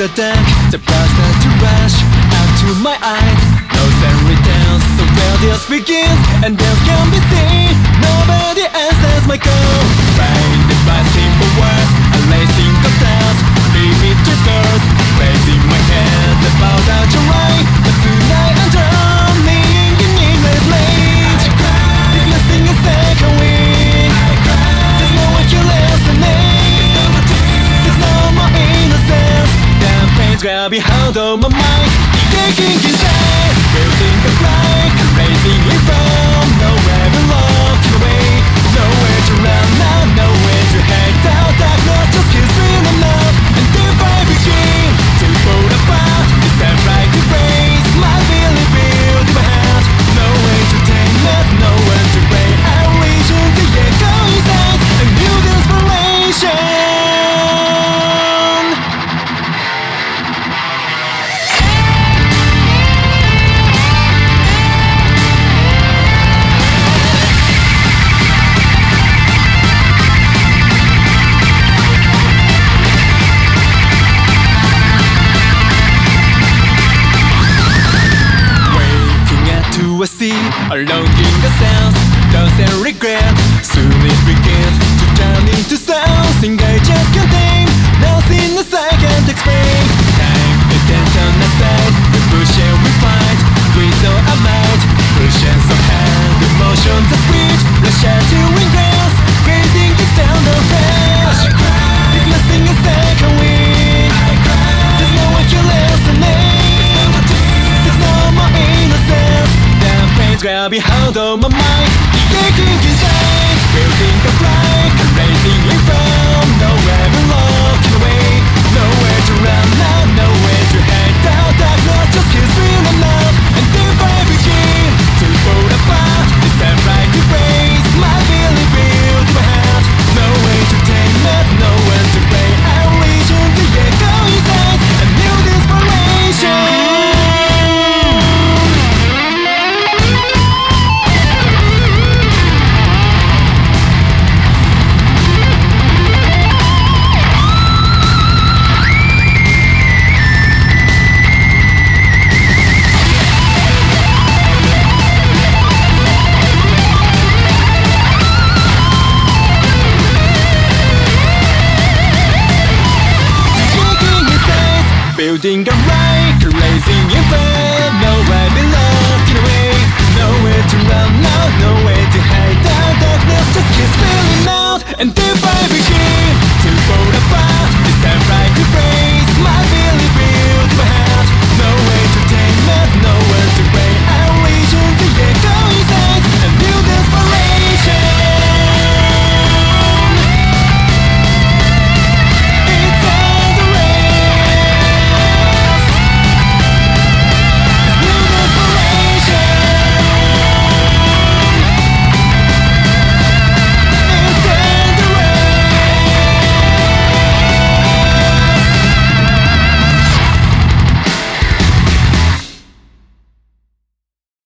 the deck, the blood starts to rush out to my eyes. Notes and returns, so where this begins and this can be seen. Nobody answers my call. Blinded by simple words, a lacing of doubts, leave me to scars. Raising my head about out your right, but soon I am drowning in needless rage. There's nothing a second wind. There's no one to listening. There's no more innocence. Damn pain's grabbing hold of my mind, taking inside, building a flight, raising it from nowhere and walking away. Nowhere to run now, nowhere to hide out. Darkness just keeps spinning up, and if I begin to fall apart, it's time right to raise my feeling built in my heart. No way to tame it, no one to play. I reach into the echo inside, a new desperation. I see a longing, a sense, thoughts and regret. Soon it begins to turn into something I just can't name. Nothing else I can't explain. Time, attention aside, we push and we fight. With all our might, push and some hand, emotions are sweet. Let's share to ingress, raising this down the flash. There's nothing else I can win. There's no one to listening. There's no more innocence. Pain's grabbing hold of my mind, taking inside, building a flight, raising it from nowhere and walking away. Nowhere to run now, nowhere to hide out. Darkness just keeps spinning up, and if I begin to fall apart, it's time right to raise my feeling built in my heart. No way to tame it, no one to play. I reach into the echo inside, a new desperation. Building a right, raising your